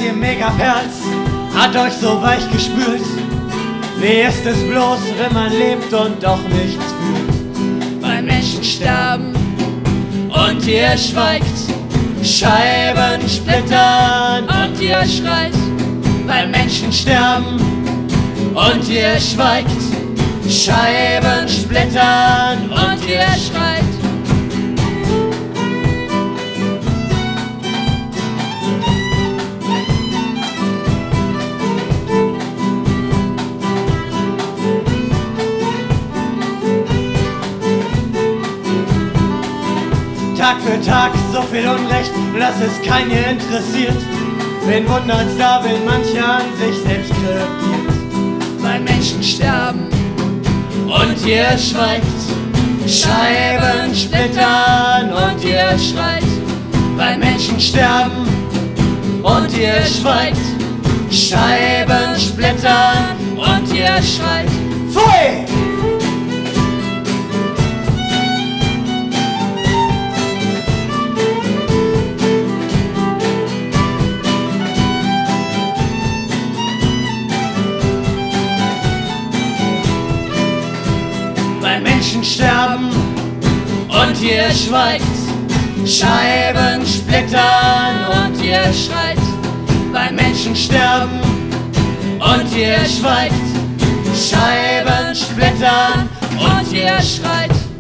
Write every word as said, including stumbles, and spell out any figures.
ihr Megaperls hat euch so weich gespült. Wie ist es bloß, wenn man lebt und doch nichts fühlt? Weil Menschen sterben und ihr schweigt, Scheiben splittern und ihr schreit. weil Menschen sterben und ihr schweigt. Scheiben splittern Und ihr schreit. Tag für Tag so viel Unrecht, dass es keinen hier interessiert. Wen wundert's da, wenn mancher an sich selbst krepiert? Weil Menschen sterben Und ihr schweigt, Scheiben splittern und ihr schreit. weil Menschen sterben und ihr schweigt, Scheiben splittern Und ihr schreit. Pfui! Weil Menschen sterben und ihr schweigt, Scheiben splittern Und ihr schreit. weil Menschen sterben und ihr schweigt, Scheiben splittern Und ihr schreit.